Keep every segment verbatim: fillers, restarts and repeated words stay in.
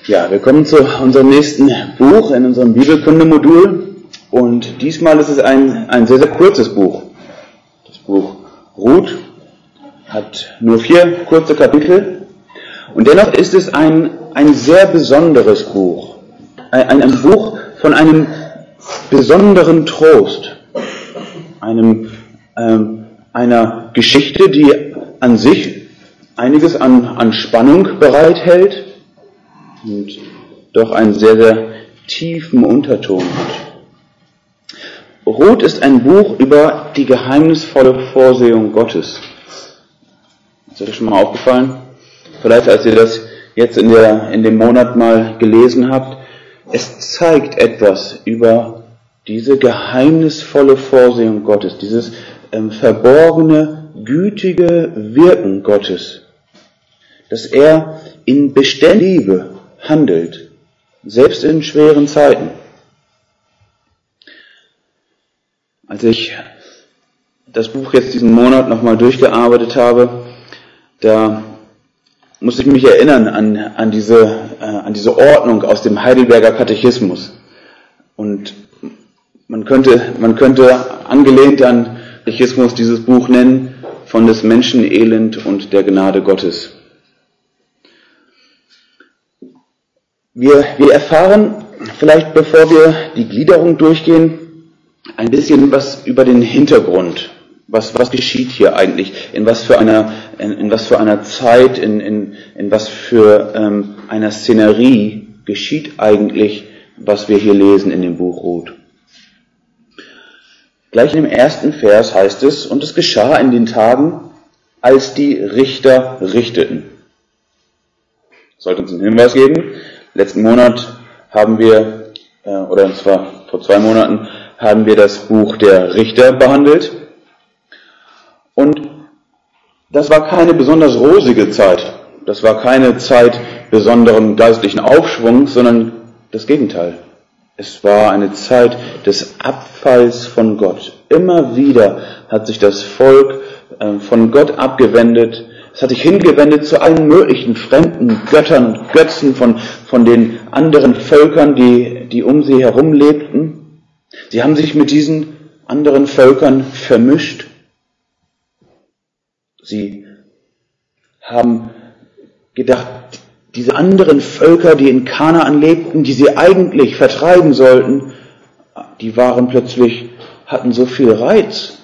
Ja, wir kommen zu unserem nächsten Buch in unserem Bibelkunde-Modul und diesmal ist es ein, ein sehr, sehr kurzes Buch. Das Buch Ruth hat nur vier kurze Kapitel und dennoch ist es ein, ein sehr besonderes Buch. Ein, ein Buch von einem besonderen Trost, einem, ähm, einer Geschichte, die an sich einiges an, an Spannung bereithält und doch einen sehr, sehr tiefen Unterton hat. Ruth ist ein Buch über die geheimnisvolle Vorsehung Gottes. Ist euch das schon mal aufgefallen? Vielleicht, als ihr das jetzt in, der, in dem Monat mal gelesen habt. Es zeigt etwas über diese geheimnisvolle Vorsehung Gottes, dieses ähm, verborgene, gütige Wirken Gottes, dass er in beständiger Liebe handelt, selbst in schweren Zeiten. Als ich das Buch jetzt diesen Monat nochmal durchgearbeitet habe, da musste ich mich erinnern an, an, diese, äh, an diese Ordnung aus dem Heidelberger Katechismus. Und man könnte, man könnte angelehnt an Katechismus dieses Buch nennen, von des Menschen Elend und der Gnade Gottes. Wir, wir erfahren vielleicht, bevor wir die Gliederung durchgehen, ein bisschen was über den Hintergrund. Was, was geschieht hier eigentlich? In was für einer, in, in was für einer Zeit, in, in, in was für ähm, einer Szenerie geschieht eigentlich, was wir hier lesen in dem Buch Ruth? Gleich im ersten Vers heißt es, und es geschah in den Tagen, als die Richter richteten. Das sollte uns einen Hinweis geben. Letzten Monat haben wir, äh, oder zwar vor zwei Monaten, haben wir das Buch der Richter behandelt. Und das war keine besonders rosige Zeit. Das war keine Zeit besonderen geistlichen Aufschwungs, sondern das Gegenteil. Es war eine Zeit des Abfalls von Gott. Immer wieder hat sich das Volk äh, von Gott abgewendet. Es hat sich hingewendet zu allen möglichen fremden Göttern und Götzen von, von den anderen Völkern, die, die um sie herum lebten. Sie haben sich mit diesen anderen Völkern vermischt. Sie haben gedacht, diese anderen Völker, die in Kanaan lebten, die sie eigentlich vertreiben sollten, die waren plötzlich, hatten so viel Reiz.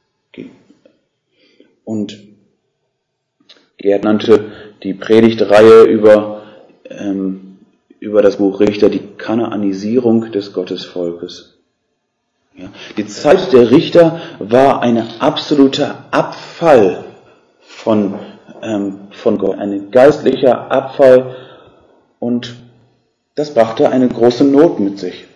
Und Gerd nannte die Predigtreihe über, ähm, über das Buch Richter die Kanaanisierung des Gottesvolkes. Ja, die Zeit der Richter war ein absoluter Abfall von, ähm, von Gott, ein geistlicher Abfall, und das brachte eine große Not mit sich.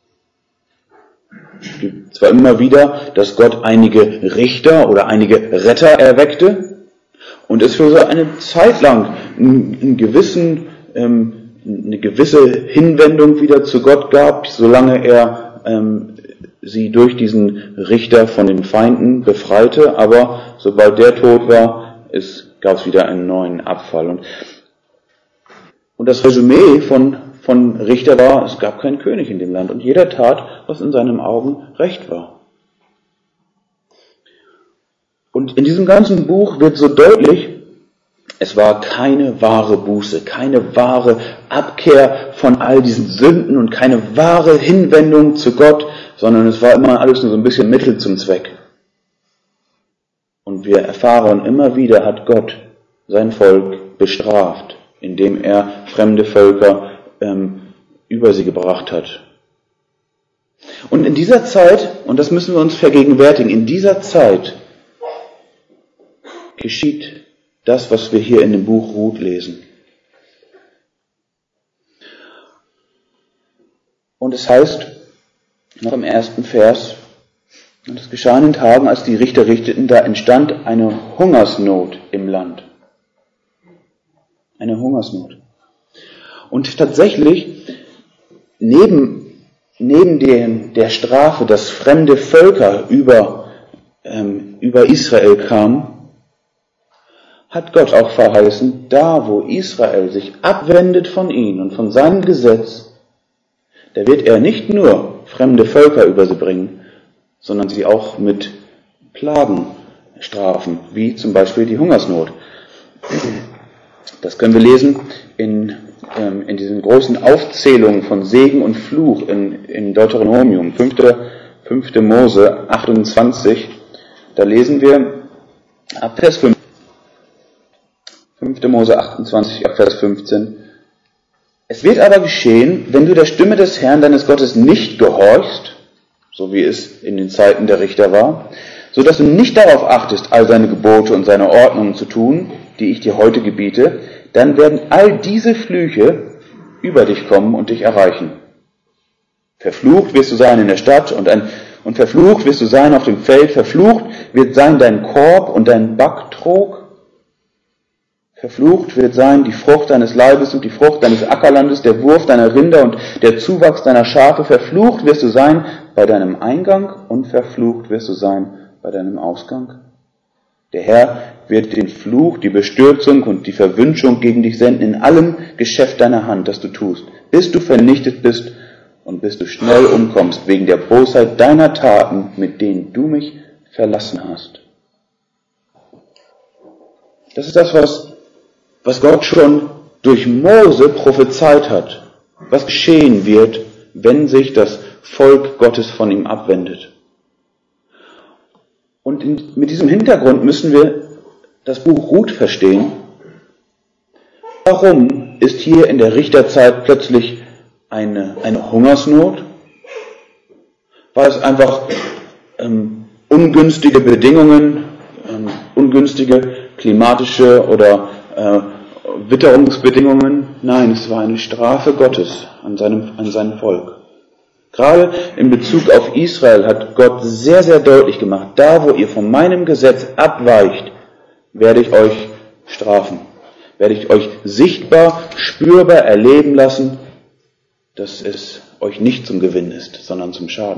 Es gibt zwar immer wieder, dass Gott einige Richter oder einige Retter erweckte, und es für so eine Zeit lang einen gewissen, ähm, eine gewisse Hinwendung wieder zu Gott gab, solange er ähm, sie durch diesen Richter von den Feinden befreite. Aber sobald der tot war, es, gab es wieder einen neuen Abfall. Und, und das Resümee von, von Richter war, es gab keinen König in dem Land und jeder tat, was in seinen Augen recht war. Und in diesem ganzen Buch wird so deutlich, es war keine wahre Buße, keine wahre Abkehr von all diesen Sünden und keine wahre Hinwendung zu Gott, sondern es war immer alles nur so ein bisschen Mittel zum Zweck. Und wir erfahren, immer wieder hat Gott sein Volk bestraft, indem er fremde Völker ähm, über sie gebracht hat. Und in dieser Zeit, und das müssen wir uns vergegenwärtigen, in dieser Zeit geschieht das, was wir hier in dem Buch Ruth lesen. Und es heißt, noch im ersten Vers, und es geschah in den Tagen, als die Richter richteten, da entstand eine Hungersnot im Land. Eine Hungersnot. Und tatsächlich, neben, neben den, der Strafe, dass fremde Völker über, ähm, über Israel kamen, hat Gott auch verheißen, da wo Israel sich abwendet von ihm und von seinem Gesetz, da wird er nicht nur fremde Völker über sie bringen, sondern sie auch mit Plagen strafen, wie zum Beispiel die Hungersnot. Das können wir lesen in, ähm, in diesen großen Aufzählungen von Segen und Fluch in, in Deuteronomium, fünfte Mose achtundzwanzig. Da lesen wir ab Vers fünf. fünfte Mose achtundzwanzig, ab Vers fünfzehn. Es wird aber geschehen, wenn du der Stimme des Herrn deines Gottes nicht gehorchst, so wie es in den Zeiten der Richter war, so dass du nicht darauf achtest, all seine Gebote und seine Ordnungen zu tun, die ich dir heute gebiete, dann werden all diese Flüche über dich kommen und dich erreichen. Verflucht wirst du sein in der Stadt und, ein, und verflucht wirst du sein auf dem Feld, verflucht wird sein dein Korb und dein Backtrog, verflucht wird sein die Frucht deines Leibes und die Frucht deines Ackerlandes, der Wurf deiner Rinder und der Zuwachs deiner Schafe. Verflucht wirst du sein bei deinem Eingang und verflucht wirst du sein bei deinem Ausgang. Der Herr wird den Fluch, die Bestürzung und die Verwünschung gegen dich senden in allem Geschäft deiner Hand, das du tust, bis du vernichtet bist und bis du schnell umkommst wegen der Bosheit deiner Taten, mit denen du mich verlassen hast. Das ist das, was was Gott schon durch Mose prophezeit hat, was geschehen wird, wenn sich das Volk Gottes von ihm abwendet. Und in, mit diesem Hintergrund müssen wir das Buch Ruth verstehen. Warum ist hier in der Richterzeit plötzlich eine, eine Hungersnot? War es einfach ähm, ungünstige Bedingungen, ähm, ungünstige klimatische oder äh, Witterungsbedingungen? Nein, es war eine Strafe Gottes an seinem, an seinem Volk. Gerade in Bezug auf Israel hat Gott sehr, sehr deutlich gemacht, da wo ihr von meinem Gesetz abweicht, werde ich euch strafen. Werde ich euch sichtbar, spürbar erleben lassen, dass es euch nicht zum Gewinn ist, sondern zum Schaden.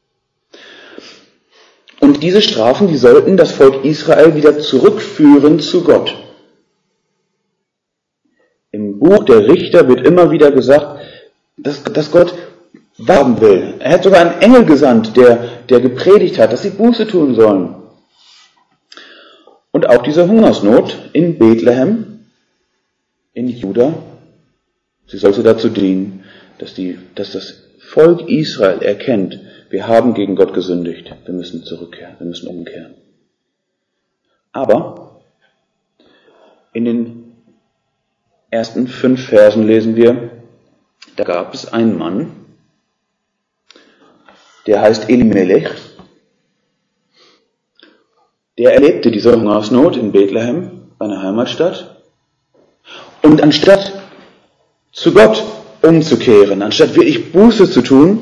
Und diese Strafen, die sollten das Volk Israel wieder zurückführen zu Gott. Im Buch der Richter wird immer wieder gesagt, dass, dass Gott warten will. Er hat sogar einen Engel gesandt, der, der gepredigt hat, dass sie Buße tun sollen. Und auch diese Hungersnot in Bethlehem, in Juda, sie sollte dazu dienen, dass, die, dass das Volk Israel erkennt, wir haben gegen Gott gesündigt, wir müssen zurückkehren, wir müssen umkehren. Aber in den ersten fünf Versen lesen wir, da gab es einen Mann, der heißt Elimelech, der erlebte diese Hungersnot in Bethlehem, seiner Heimatstadt, und anstatt zu Gott umzukehren, anstatt wirklich Buße zu tun,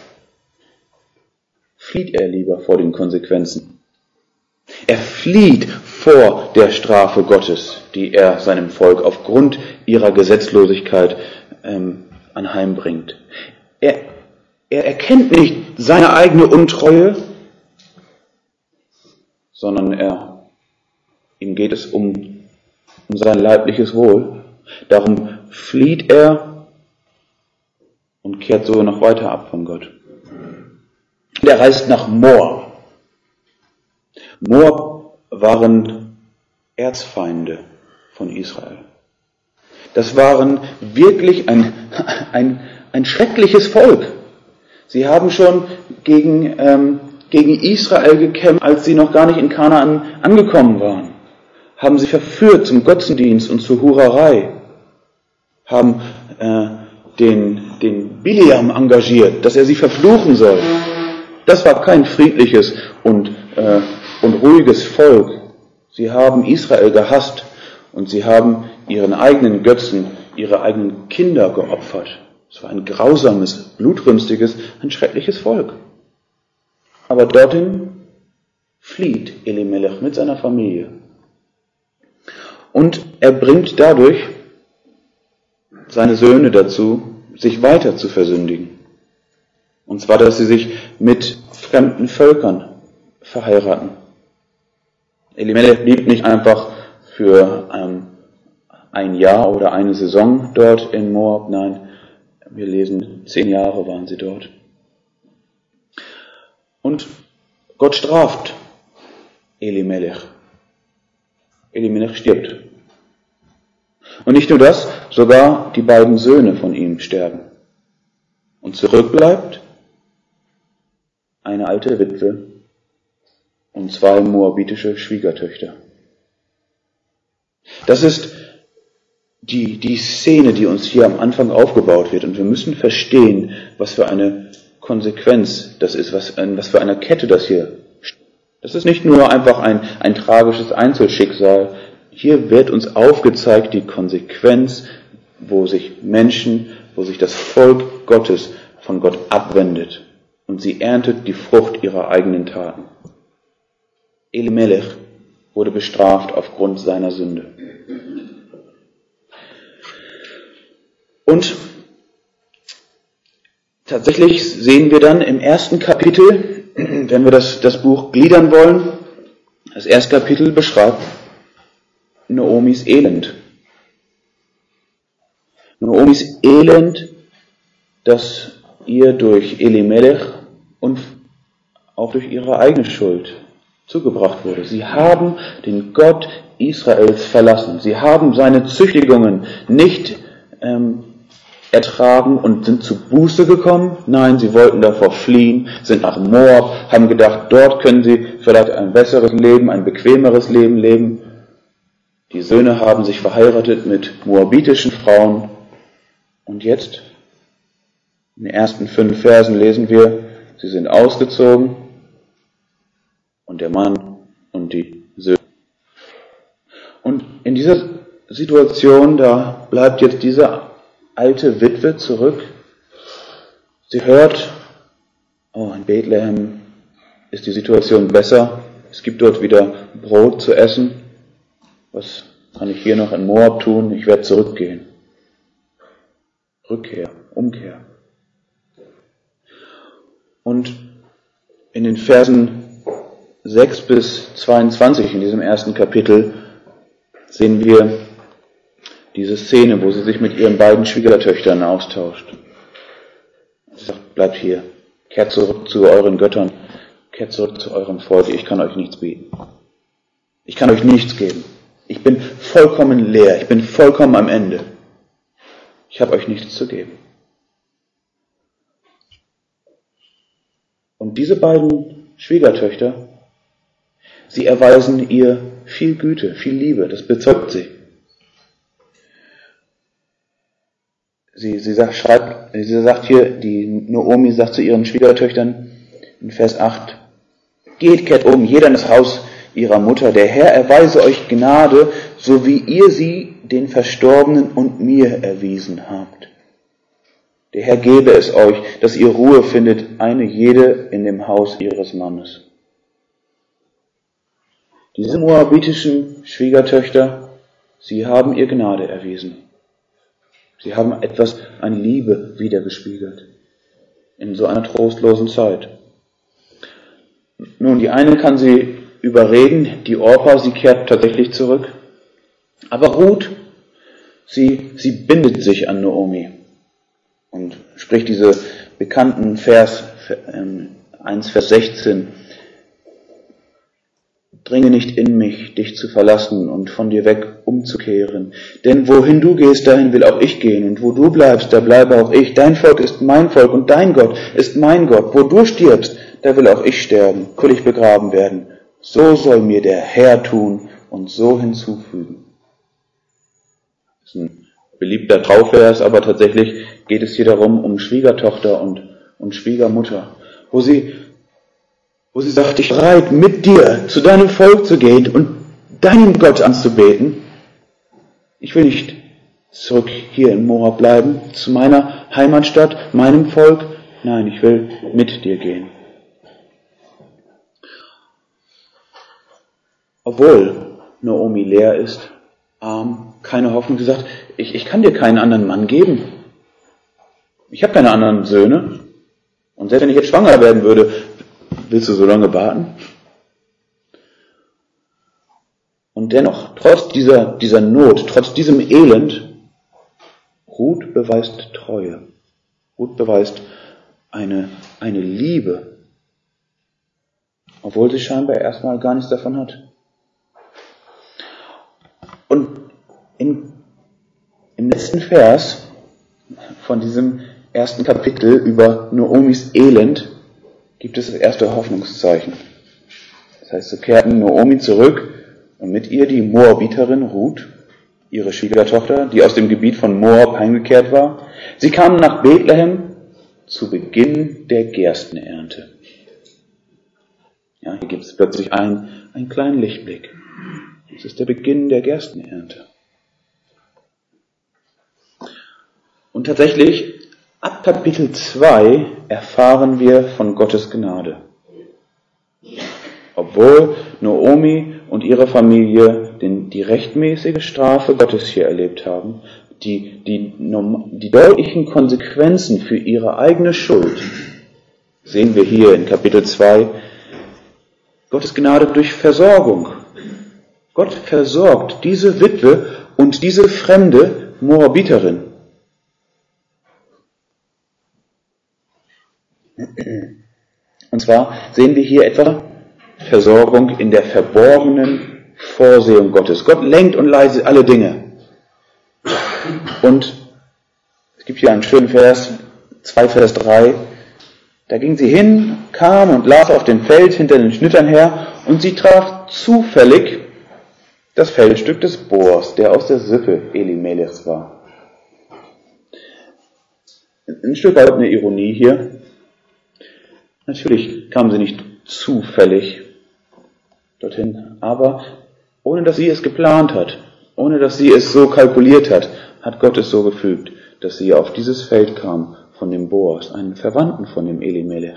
flieht er lieber vor den Konsequenzen. Er flieht vor der Strafe Gottes, die er seinem Volk aufgrund ihrer Gesetzlosigkeit ähm, anheimbringt. Er, er erkennt nicht seine eigene Untreue, sondern er, ihm geht es um, um sein leibliches Wohl. Darum flieht er und kehrt so noch weiter ab von Gott. Er reist nach Moab. Moab waren Erzfeinde von Israel. Das waren wirklich ein, ein, ein schreckliches Volk. Sie haben schon gegen, ähm, gegen Israel gekämpft, als sie noch gar nicht in Kanaan angekommen waren. Haben sie verführt zum Götzendienst und zur Hurerei. Haben äh, den, den Biliam engagiert, dass er sie verfluchen soll. Das war kein friedliches und, äh, und ruhiges Volk. Sie haben Israel gehasst und sie haben ihren eigenen Götzen, ihre eigenen Kinder geopfert. Es war ein grausames, blutrünstiges, ein schreckliches Volk. Aber dorthin flieht Elimelech mit seiner Familie. Und er bringt dadurch seine Söhne dazu, sich weiter zu versündigen. Und zwar, dass sie sich mit fremden Völkern verheiraten. Elimelech blieb nicht einfach für ähm, ein Jahr oder eine Saison dort in Moab. Nein, wir lesen, zehn Jahre waren sie dort. Und Gott straft Elimelech. Elimelech stirbt. Und nicht nur das, sogar die beiden Söhne von ihm sterben. Und zurückbleibt eine alte Witwe und zwei moabitische Schwiegertöchter. Das ist die, die Szene, die uns hier am Anfang aufgebaut wird. Und wir müssen verstehen, was für eine Konsequenz das ist, was, was für eine Kette das hier. Das ist nicht nur einfach ein, ein tragisches Einzelschicksal. Hier wird uns aufgezeigt die Konsequenz, wo sich Menschen, wo sich das Volk Gottes von Gott abwendet. Und sie erntet die Frucht ihrer eigenen Taten. Elimelech wurde bestraft aufgrund seiner Sünde. Und tatsächlich sehen wir dann im ersten Kapitel, wenn wir das, das Buch gliedern wollen, das erste Kapitel beschreibt Naomis Elend. Naomis Elend, das ihr durch Elimelech und auch durch ihre eigene Schuld zugebracht wurde. Sie haben den Gott Israels verlassen. Sie haben seine Züchtigungen nicht ähm, ertragen und sind zu Buße gekommen. Nein, sie wollten davor fliehen, sind nach Moab, haben gedacht, dort können sie vielleicht ein besseres Leben, ein bequemeres Leben leben. Die Söhne haben sich verheiratet mit moabitischen Frauen. Und jetzt, in den ersten fünf Versen lesen wir, sie sind ausgezogen und der Mann und die Söhne. Und in dieser Situation, da bleibt jetzt diese alte Witwe zurück. Sie hört, oh, in Bethlehem ist die Situation besser. Es gibt dort wieder Brot zu essen. Was kann ich hier noch in Moab tun? Ich werde zurückgehen. Rückkehr, Umkehr. Und in den Versen sechs bis zweiundzwanzig in diesem ersten Kapitel sehen wir diese Szene, wo sie sich mit ihren beiden Schwiegertöchtern austauscht. Sie sagt, bleibt hier, kehrt zurück zu euren Göttern, kehrt zurück zu eurem Volk, ich kann euch nichts bieten. Ich kann euch nichts geben. Ich bin vollkommen leer, ich bin vollkommen am Ende. Ich habe euch nichts zu geben. Und diese beiden Schwiegertöchter, sie erweisen ihr viel Güte, viel Liebe, das bezeugt sie. Sie, sie sagt, schreibt, sie sagt hier, die Naomi sagt zu ihren Schwiegertöchtern in Vers acht, geht, kehrt um, jeder in das Haus ihrer Mutter. Der Herr erweise euch Gnade, so wie ihr sie den Verstorbenen und mir erwiesen habt. Der Herr gebe es euch, dass ihr Ruhe findet, eine jede in dem Haus ihres Mannes. Diese moabitischen Schwiegertöchter, sie haben ihr Gnade erwiesen. Sie haben etwas an Liebe wiedergespiegelt in so einer trostlosen Zeit. Nun, die eine kann sie überreden, die Orpa, sie kehrt tatsächlich zurück. Aber Ruth, sie, sie bindet sich an Naomi und spricht diese bekannten Vers, eins Vers sechzehn, dringe nicht in mich, dich zu verlassen und von dir weg umzukehren. Denn wohin du gehst, dahin will auch ich gehen. Und wo du bleibst, da bleibe auch ich. Dein Volk ist mein Volk und dein Gott ist mein Gott. Wo du stirbst, da will auch ich sterben, will ich begraben werden. So soll mir der Herr tun und so hinzufügen. Das ist ein beliebter Trauvers, aber tatsächlich geht es hier darum, um Schwiegertochter und, und Schwiegermutter, wo sie wo sie sagt, ich bin bereit, mit dir zu deinem Volk zu gehen und deinen Gott anzubeten. Ich will nicht zurück hier in Moab bleiben, zu meiner Heimatstadt, meinem Volk. Nein, ich will mit dir gehen. Obwohl Naomi leer ist, arm, keine Hoffnung, sie sagt, ich, ich kann dir keinen anderen Mann geben. Ich habe keine anderen Söhne. Und selbst wenn ich jetzt schwanger werden würde, willst du so lange warten? Und dennoch, trotz dieser, dieser Not, trotz diesem Elend, Ruth beweist Treue. Ruth beweist eine, eine Liebe, obwohl sie scheinbar erstmal gar nichts davon hat. Und in, im letzten Vers von diesem ersten Kapitel über Noomis Elend gibt es das erste Hoffnungszeichen. Das heißt, so kehrten Noomi zurück und mit ihr die Moabiterin Ruth, ihre Schwiegertochter, die aus dem Gebiet von Moab heimgekehrt war. Sie kamen nach Bethlehem zu Beginn der Gerstenernte. Ja, hier gibt es plötzlich einen, einen kleinen Lichtblick. Das ist der Beginn der Gerstenernte. Und tatsächlich, ab Kapitel zwei erfahren wir von Gottes Gnade. Obwohl Noomi und ihre Familie den, die rechtmäßige Strafe Gottes hier erlebt haben, die, die, die deutlichen Konsequenzen für ihre eigene Schuld, sehen wir hier in Kapitel zwei, Gottes Gnade durch Versorgung. Gott versorgt diese Witwe und diese fremde Moabiterin. Und zwar sehen wir hier etwa Versorgung in der verborgenen Vorsehung Gottes. Gott lenkt und leitet alle Dinge. Und es gibt hier einen schönen Vers, zwei Vers drei. Da ging sie hin, kam und las auf dem Feld hinter den Schnittern her, und sie traf zufällig das Feldstück des Boas, der aus der Sippe Elimelechs war. Ein Stück weit eine Ironie hier. Natürlich kam sie nicht zufällig dorthin, aber ohne dass sie es geplant hat, ohne dass sie es so kalkuliert hat, hat Gott es so gefügt, dass sie auf dieses Feld kam von dem Boas, einen Verwandten von dem Elimelech.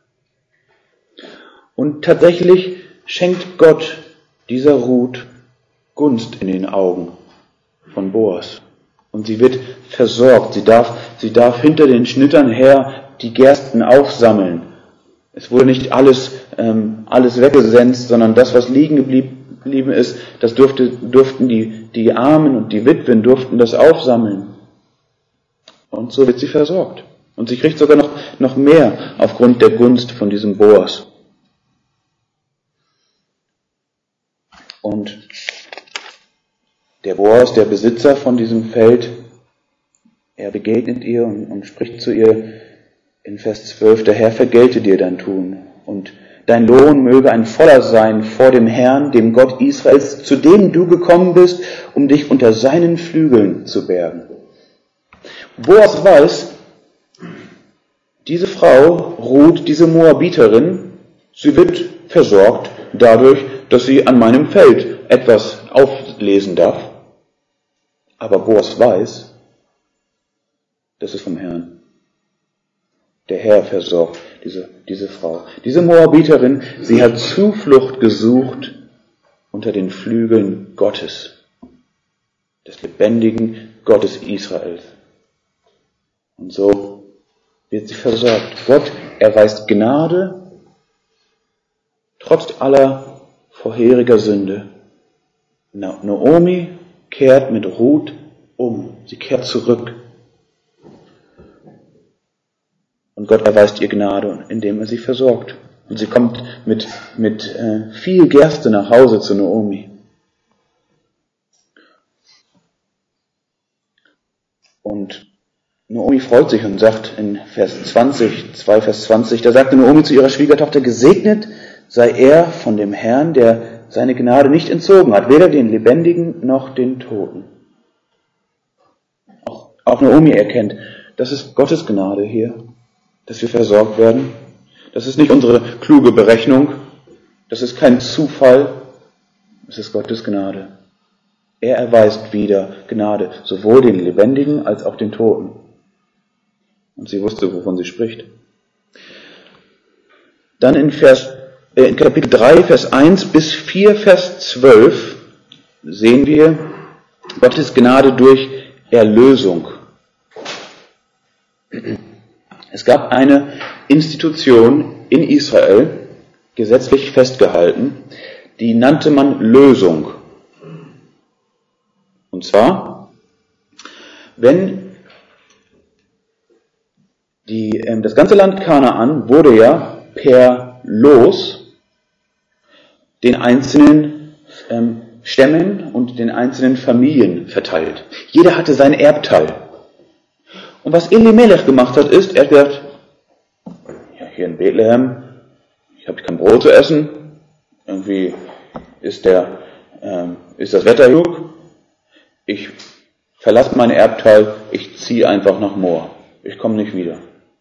Und tatsächlich schenkt Gott dieser Ruth Gunst in den Augen von Boas. Und sie wird versorgt. Sie darf, sie darf hinter den Schnittern her die Gersten aufsammeln. Es wurde nicht alles, ähm, alles weggesenzt, sondern das, was liegen geblieben ist, das durfte, durften die, die Armen und die Witwen durften das aufsammeln. Und so wird sie versorgt. Und sie kriegt sogar noch, noch mehr aufgrund der Gunst von diesem Boas. Und der Boas, der Besitzer von diesem Feld, er begegnet ihr und, und spricht zu ihr in Vers zwölf, der Herr vergelte dir dein Tun und dein Lohn möge ein voller sein vor dem Herrn, dem Gott Israels, zu dem du gekommen bist, um dich unter seinen Flügeln zu bergen. Boas weiß, diese Frau, Ruth, diese Moabiterin, sie wird versorgt dadurch, dass sie an meinem Feld etwas auflesen darf. Aber Boas weiß, das ist vom Herrn. Der Herr versorgt diese, diese Frau. Diese Moabiterin, sie hat Zuflucht gesucht unter den Flügeln Gottes, des lebendigen Gottes Israels. Und so wird sie versorgt. Gott erweist Gnade trotz aller vorheriger Sünde. Noomi kehrt mit Ruth um. Sie kehrt zurück. Und Gott erweist ihr Gnade, indem er sie versorgt. Und sie kommt mit, mit äh, viel Gerste nach Hause zu Noomi. Und Noomi freut sich und sagt in Vers zwanzig, zwei Vers zwanzig, da sagte Noomi zu ihrer Schwiegertochter, gesegnet sei er von dem Herrn, der seine Gnade nicht entzogen hat, weder den Lebendigen noch den Toten. Auch, auch Noomi erkennt, das ist Gottes Gnade hier, dass wir versorgt werden. Das ist nicht unsere kluge Berechnung, das ist kein Zufall, es ist Gottes Gnade. Er erweist wieder Gnade, sowohl den Lebendigen als auch den Toten. Und sie wusste, wovon sie spricht. Dann in, Vers, äh, in Kapitel drei, Vers eins bis vier, Vers zwölf sehen wir Gottes Gnade durch Erlösung. Es gab eine Institution in Israel, gesetzlich festgehalten, die nannte man Lösung. Und zwar, wenn die, ähm, das ganze Land Kanaan wurde ja per Los den einzelnen ähm, Stämmen und den einzelnen Familien verteilt. Jeder hatte sein Erbteil. Und was Elimelech gemacht hat, ist, er hat gesagt, ja, hier in Bethlehem, ich habe kein Brot zu essen, irgendwie ist, der, ähm, ist das Wetter genug, ich verlasse mein Erbteil, ich ziehe einfach nach Moor, ich komme nicht wieder.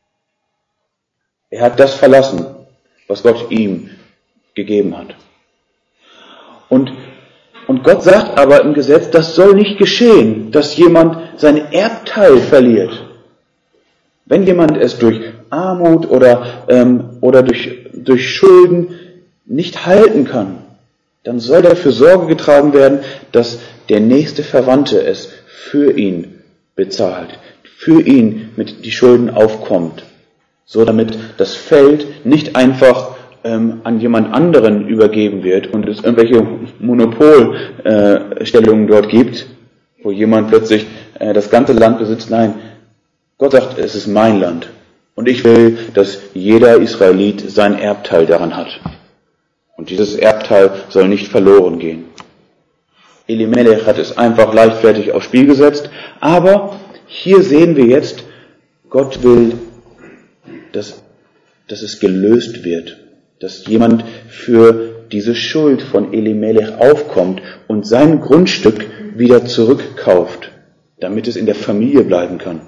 Er hat das verlassen, was Gott ihm gegeben hat. Und, und Gott sagt aber im Gesetz, das soll nicht geschehen, dass jemand sein Erbteil verliert. Wenn jemand es durch Armut oder, ähm, oder durch, durch Schulden nicht halten kann, dann soll dafür Sorge getragen werden, dass der nächste Verwandte es für ihn bezahlt, für ihn mit die Schulden aufkommt, so damit das Feld nicht einfach ähm, an jemand anderen übergeben wird und es irgendwelche Monopolstellungen äh, dort gibt, wo jemand plötzlich äh, das ganze Land besitzt. Nein, Gott sagt, es ist mein Land und ich will, dass jeder Israelit sein Erbteil daran hat. Und dieses Erbteil soll nicht verloren gehen. Elimelech hat es einfach leichtfertig aufs Spiel gesetzt, aber hier sehen wir jetzt, Gott will, dass, dass es gelöst wird, dass jemand für diese Schuld von Elimelech aufkommt und sein Grundstück wieder zurückkauft, damit es in der Familie bleiben kann.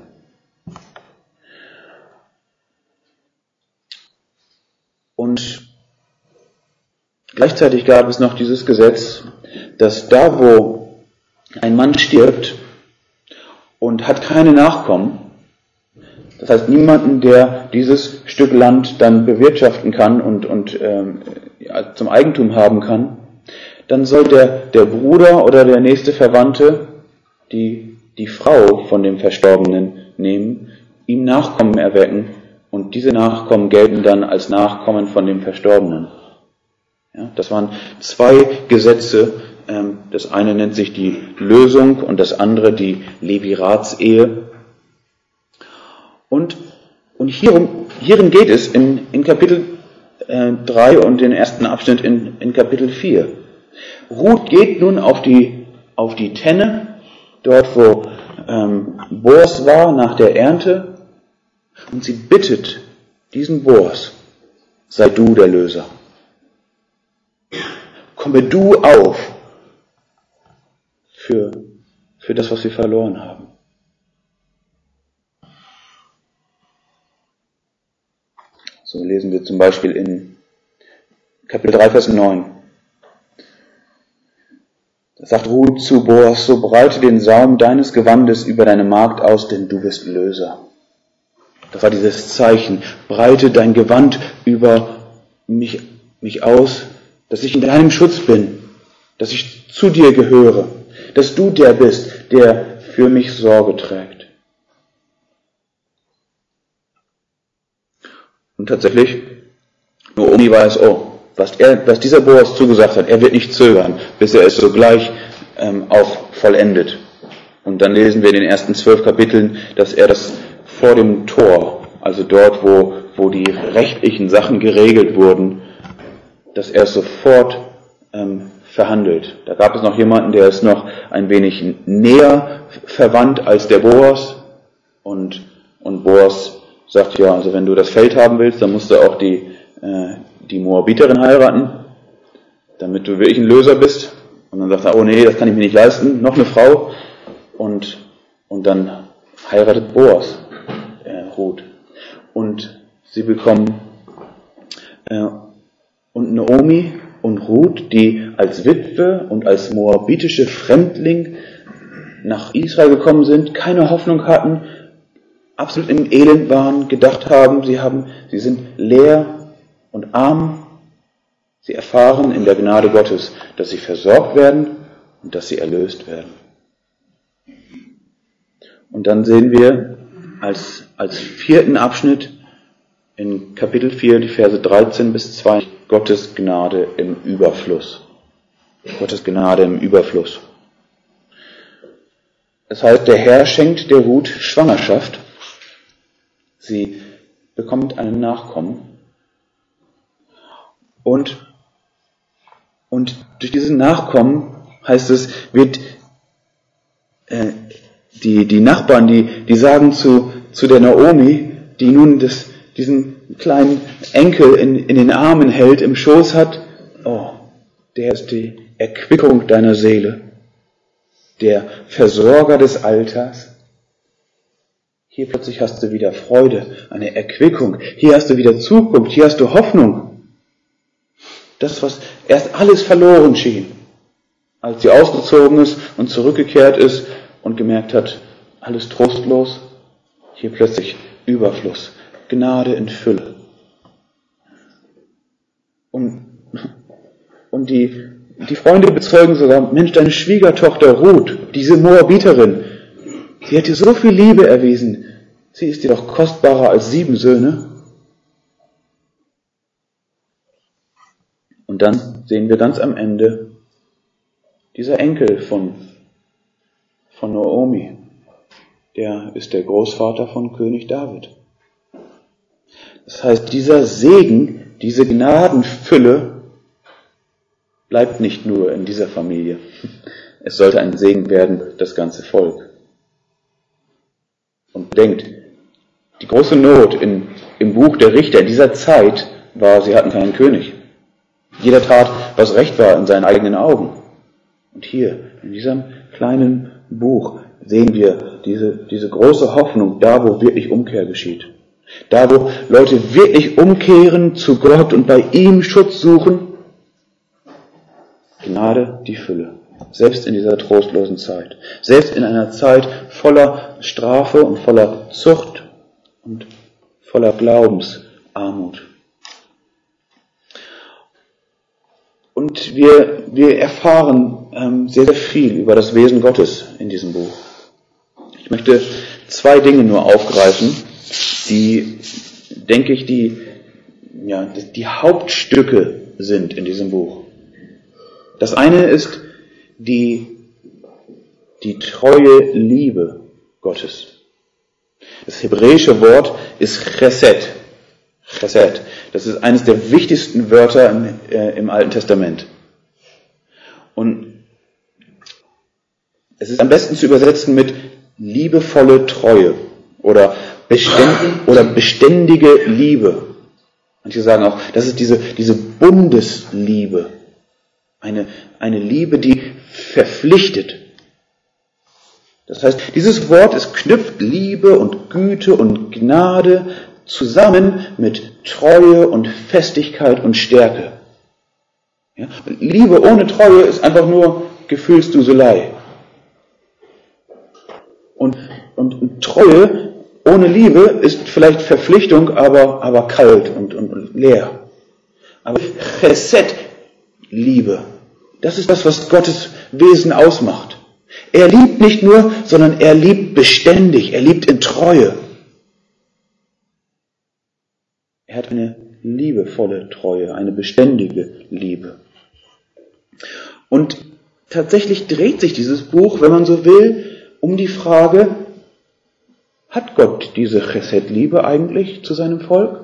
Und gleichzeitig gab es noch dieses Gesetz, dass da, wo ein Mann stirbt und hat keine Nachkommen, das heißt niemanden, der dieses Stück Land dann bewirtschaften kann und, und ähm, ja, zum Eigentum haben kann, dann soll der, der Bruder oder der nächste Verwandte die, die Frau von dem Verstorbenen nehmen, ihm Nachkommen erwecken und diese Nachkommen gelten dann als Nachkommen von dem Verstorbenen. Ja, das waren zwei Gesetze. Ähm, das eine nennt sich die Lösung und das andere die Leviratsehe. Und, und hierum, hierin geht es in, in Kapitel äh, drei und den ersten Abschnitt in, in Kapitel vier. Ruth geht nun auf die, auf die Tenne, dort wo ähm, Boas war nach der Ernte, und sie bittet diesen Boas, sei du der Löser. Komme du auf für, für das, was wir verloren haben. So lesen wir zum Beispiel in Kapitel drei, Vers neun. Da sagt Ruth zu Boas, so breite den Saum deines Gewandes über deine Magd aus, denn du bist Löser. Das war dieses Zeichen, breite dein Gewand über mich, mich aus, dass ich in deinem Schutz bin, dass ich zu dir gehöre, dass du der bist, der für mich Sorge trägt. Und tatsächlich, Naomi weiß, oh, was, er, was dieser Boas zugesagt hat, er wird nicht zögern, bis er es sogleich ähm, auch vollendet. Und dann lesen wir in den ersten zwölf Kapiteln, dass er das vor dem Tor, also dort, wo, wo die rechtlichen Sachen geregelt wurden, dass er es sofort ähm, verhandelt. Da gab es noch jemanden, der ist noch ein wenig näher verwandt als der Boas. Und, und Boas sagt, ja, also wenn du das Feld haben willst, dann musst du auch die, äh, die Moabiterin heiraten, damit du wirklich ein Löser bist. Und dann sagt er, oh nee, das kann ich mir nicht leisten, noch eine Frau. Und, und dann heiratet Boas äh, Ruth. Und sie bekommen äh, und Naomi und Ruth, die als Witwe und als moabitische Fremdling nach Israel gekommen sind, keine Hoffnung hatten, absolut im Elend waren, gedacht haben, sie haben, sie sind leer und arm. Sie erfahren in der Gnade Gottes, dass sie versorgt werden und dass sie erlöst werden. Und dann sehen wir als, als vierten Abschnitt in Kapitel vier, die Verse dreizehn bis zwei, Gottes Gnade im Überfluss. Gottes Gnade im Überfluss. Das heißt, der Herr schenkt der Ruth Schwangerschaft. Sie bekommt einen Nachkommen. Und, und durch diesen Nachkommen, heißt es, wird äh, die, die Nachbarn, die, die sagen zu, zu der Naomi, die nun das, diesen kleinen Enkel in, in den Armen hält, im Schoß hat, oh, der ist die Erquickung deiner Seele, der Versorger des Alters. Hier plötzlich hast du wieder Freude, eine Erquickung. Hier hast du wieder Zukunft, hier hast du Hoffnung. Das, was erst alles verloren schien, als sie ausgezogen ist und zurückgekehrt ist und gemerkt hat, alles trostlos, hier plötzlich Überfluss, Gnade in Fülle. Und, und die, die Freunde bezeugen sogar, Mensch, deine Schwiegertochter Ruth, diese Moabiterin, sie hat dir so viel Liebe erwiesen, sie ist dir doch kostbarer als sieben Söhne. Und dann sehen wir ganz am Ende, dieser Enkel von, von Naomi, der ist der Großvater von König David. Das heißt, dieser Segen, diese Gnadenfülle bleibt nicht nur in dieser Familie. Es sollte ein Segen werden, das ganze Volk. Und denkt, die große Not in, im Buch der Richter in dieser Zeit war, sie hatten keinen König. Jeder tat, was recht war in seinen eigenen Augen. Und hier, in diesem kleinen Buch, sehen wir diese, diese große Hoffnung, da wo wirklich Umkehr geschieht. Da wo Leute wirklich umkehren zu Gott und bei ihm Schutz suchen. Gnade, die Fülle. Selbst in dieser trostlosen Zeit. Selbst in einer Zeit voller Strafe und voller Zucht und voller Glaubensarmut. Und wir, wir erfahren ähm, sehr, sehr viel über das Wesen Gottes in diesem Buch. Ich möchte zwei Dinge nur aufgreifen, die, denke ich, die, ja, die Hauptstücke sind in diesem Buch. Das eine ist die, die treue Liebe Gottes. Das hebräische Wort ist Chesed. Chesed. Das ist eines der wichtigsten Wörter im, äh, im Alten Testament. Und es ist am besten zu übersetzen mit liebevolle Treue oder, beständ, oder beständige Liebe. Manche sagen auch, das ist diese, diese Bundesliebe. Eine, eine Liebe, die verpflichtet. Das heißt, dieses Wort, es knüpft Liebe und Güte und Gnade zusammen mit Treue und Festigkeit und Stärke. Ja? Liebe ohne Treue ist einfach nur Gefühlsduselei. Und, und, und Treue ohne Liebe ist vielleicht Verpflichtung, aber, aber kalt und, und, und leer. Aber Chesed, Liebe, das ist das, was Gottes Wesen ausmacht. Er liebt nicht nur, sondern er liebt beständig, er liebt in Treue. Er hat eine liebevolle Treue, eine beständige Liebe. Und tatsächlich dreht sich dieses Buch, wenn man so will, um die Frage, hat Gott diese Chesed-Liebe eigentlich zu seinem Volk?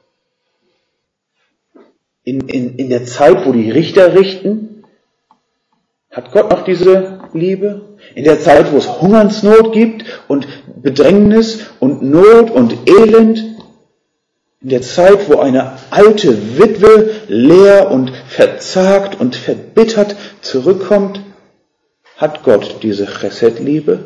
In, in, in der Zeit, wo die Richter richten, hat Gott noch diese Liebe? In der Zeit, wo es Hungersnot gibt und Bedrängnis und Not und Elend? In der Zeit, wo eine alte Witwe leer und verzagt und verbittert zurückkommt, hat Gott diese Chesed-Liebe?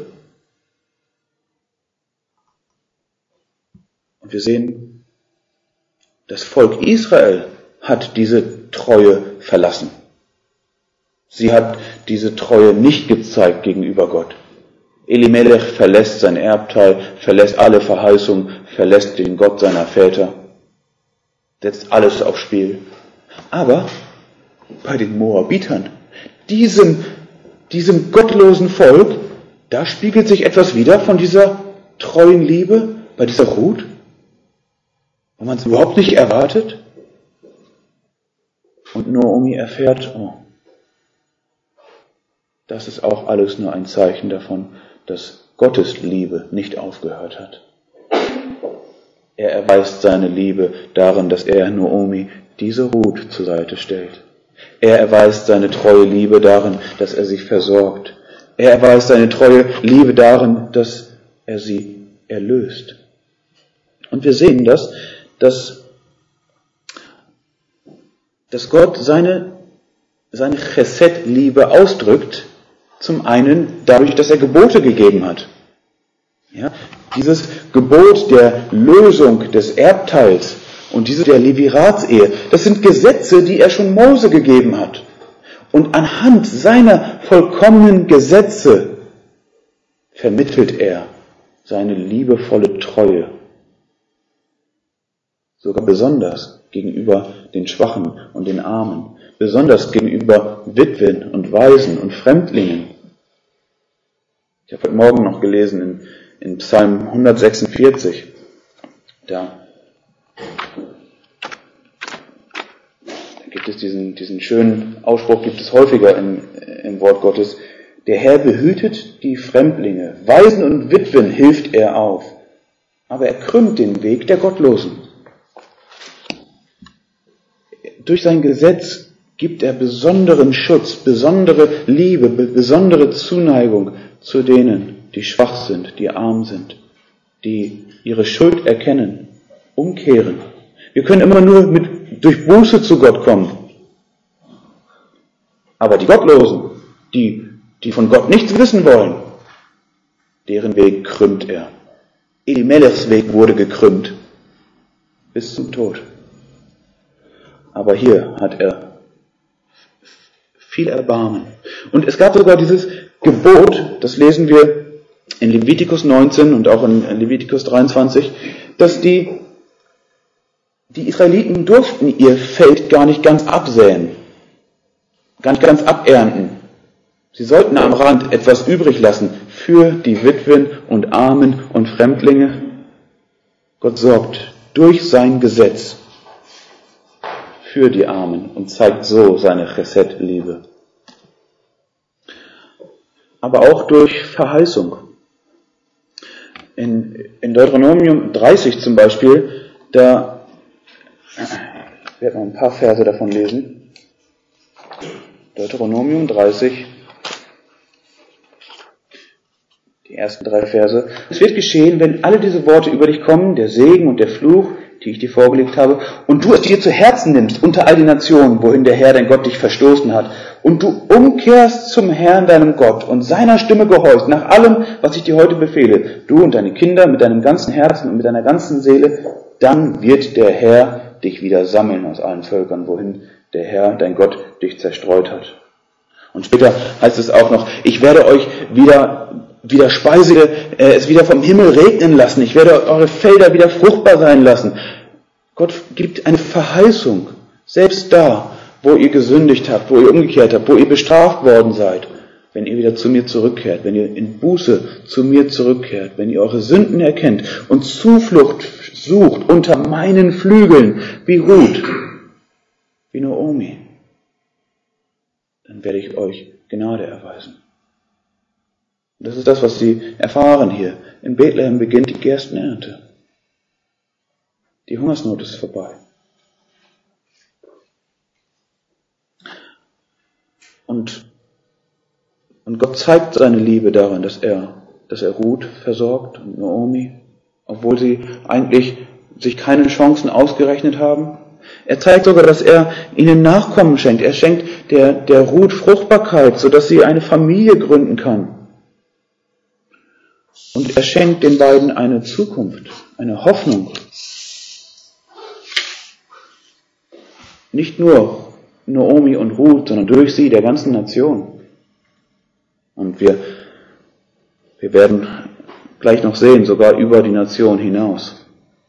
Und wir sehen, das Volk Israel hat diese Treue verlassen. Sie hat diese Treue nicht gezeigt gegenüber Gott. Elimelech verlässt sein Erbteil, verlässt alle Verheißungen, verlässt den Gott seiner Väter, setzt alles aufs Spiel. Aber bei den Moabitern, diesem, diesem gottlosen Volk, da spiegelt sich etwas wider von dieser treuen Liebe bei dieser Ruth, wo man es überhaupt nicht erwartet. Und Naomi erfährt, oh, das ist auch alles nur ein Zeichen davon, dass Gottes Liebe nicht aufgehört hat. Er erweist seine Liebe darin, dass er Naomi diese Ruth zur Seite stellt. Er erweist seine treue Liebe darin, dass er sie versorgt. Er erweist seine treue Liebe darin, dass er sie erlöst. Und wir sehen das, dass, dass Gott seine, seine Chesed-Liebe ausdrückt, zum einen dadurch, dass er Gebote gegeben hat. Ja, dieses Gebot der Lösung des Erbteils und diese der Leviratsehe, das sind Gesetze, die er schon Mose gegeben hat. Und anhand seiner vollkommenen Gesetze vermittelt er seine liebevolle Treue. Sogar besonders gegenüber den Schwachen und den Armen, besonders gegenüber Witwen und Waisen und Fremdlingen. Ich habe heute Morgen noch gelesen in, in Psalm hundertsechsundvierzig, da, da gibt es diesen, diesen schönen Ausspruch, gibt es häufiger im, im Wort Gottes: Der Herr behütet die Fremdlinge, Waisen und Witwen hilft er auf, aber er krümmt den Weg der Gottlosen. Durch sein Gesetz gibt er besonderen Schutz, besondere Liebe, besondere Zuneigung zu denen, die schwach sind, die arm sind, die ihre Schuld erkennen, umkehren. Wir können immer nur mit, durch Buße zu Gott kommen. Aber die Gottlosen, die, die von Gott nichts wissen wollen, deren Weg krümmt er. Elimelechs Weg wurde gekrümmt bis zum Tod. Aber hier hat er viel Erbarmen. Und es gab sogar dieses Gebot, das lesen wir in Levitikus neunzehn und auch in Levitikus dreiundzwanzig, dass die, die Israeliten durften ihr Feld gar nicht ganz absäen, gar nicht ganz abernten. Sie sollten am Rand etwas übrig lassen für die Witwen und Armen und Fremdlinge. Gott sorgt durch sein Gesetz für die Armen und zeigt so seine Chesed-Liebe. Aber auch durch Verheißung. In, in Deuteronomium dreißig zum Beispiel, da, ich werde mal ein paar Verse davon lesen. Deuteronomium dreißig, die ersten drei Verse. Es wird geschehen, wenn alle diese Worte über dich kommen, der Segen und der Fluch, die ich dir vorgelegt habe, und du es dir zu Herzen nimmst unter all die Nationen, wohin der Herr, dein Gott, dich verstoßen hat, und du umkehrst zum Herrn, deinem Gott, und seiner Stimme gehorchst, nach allem, was ich dir heute befehle, du und deine Kinder mit deinem ganzen Herzen und mit deiner ganzen Seele, dann wird der Herr dich wieder sammeln aus allen Völkern, wohin der Herr, dein Gott, dich zerstreut hat. Und später heißt es auch noch, ich werde euch wieder wieder Speise, äh, es wieder vom Himmel regnen lassen. Ich werde eure Felder wieder fruchtbar sein lassen. Gott gibt eine Verheißung, selbst da, wo ihr gesündigt habt, wo ihr umgekehrt habt, wo ihr bestraft worden seid, wenn ihr wieder zu mir zurückkehrt, wenn ihr in Buße zu mir zurückkehrt, wenn ihr eure Sünden erkennt und Zuflucht sucht unter meinen Flügeln, wie Ruth, wie Naomi, dann werde ich euch Gnade erweisen. Und das ist das, was sie erfahren hier. In Bethlehem beginnt die Gerstenernte. Die Hungersnot ist vorbei. Und, und Gott zeigt seine Liebe darin, dass er, dass er Ruth versorgt und Naomi, obwohl sie eigentlich sich keine Chancen ausgerechnet haben. Er zeigt sogar, dass er ihnen Nachkommen schenkt. Er schenkt der, der Ruth Fruchtbarkeit, sodass sie eine Familie gründen kann. Und er schenkt den beiden eine Zukunft, eine Hoffnung. Nicht nur Naomi und Ruth, sondern durch sie der ganzen Nation. Und wir, wir werden gleich noch sehen, sogar über die Nation hinaus.